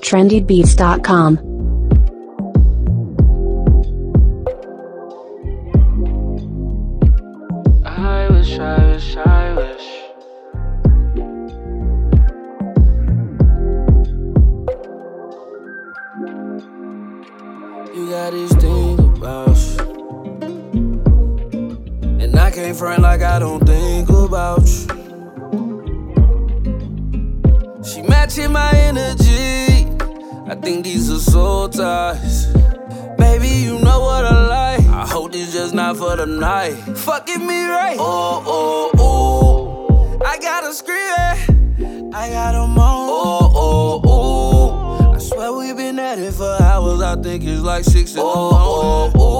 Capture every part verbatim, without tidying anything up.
trendy beats dot com. I wish, I wish, I wish you got this thing about you, and I can't front like I don't think about you. She matching my energy, I think these are soul ties. Baby, you know what I like, I hope this just not for the night. Fucking me right, oh, oh, oh, I gotta scream, I gotta moan, oh, oh, oh, I swear we've been at it for hours, I think it's like six in the morning. Oh, oh,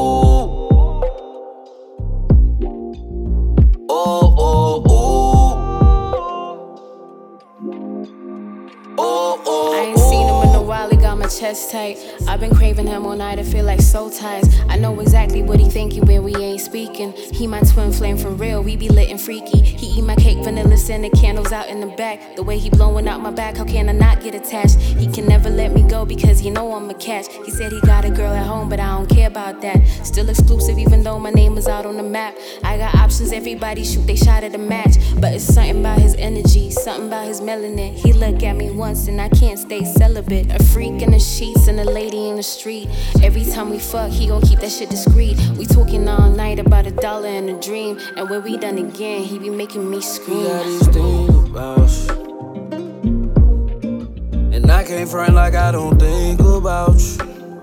oh, oh, oh, oh, oh. I ain't seen him in a while, he got my chest tight. I've been craving him all night, I feel like soul ties. I know exactly what he thinking when we ain't speaking. He my twin flame for real, we be lit and freaky. He eat my cake, vanilla scented candles out in the back. The way he blowing out my back, how can I not get attached? He can never let me go because he know I'm a catch. He said he got a girl at home, but I don't care about that. Still exclusive even though my name is out on the map. I got options, everybody shoot they shot at a match. But it's something about his energy, something about his melanin. He look at me once and I can't stay celibate. A freak in the sheets and a lady in the street. Every time we fuck, he gon' keep that shit discreet. We talking all night about a dollar and a dream. And when we done again, he be making me scream. You got this thing about you, and I can't front like I don't think about you.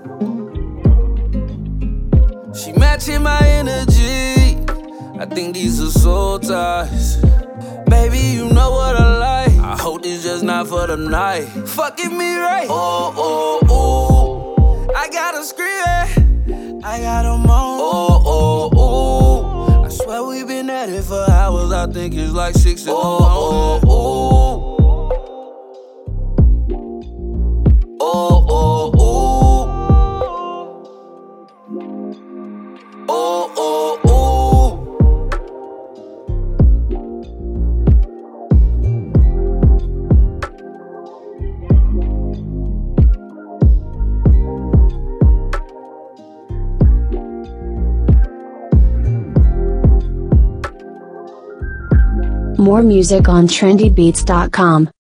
She matching my energy, I think these are soul ties. Baby, you know what I like, I hope this just not for the night. Fucking me right, oh, oh, oh, I gotta scream, I gotta moan, oh, oh, oh, I swear we've been at it for hours, I think it's like six in the morning. Oh, oh, oh, oh, oh, oh, oh, oh. More music on trendy beats dot com.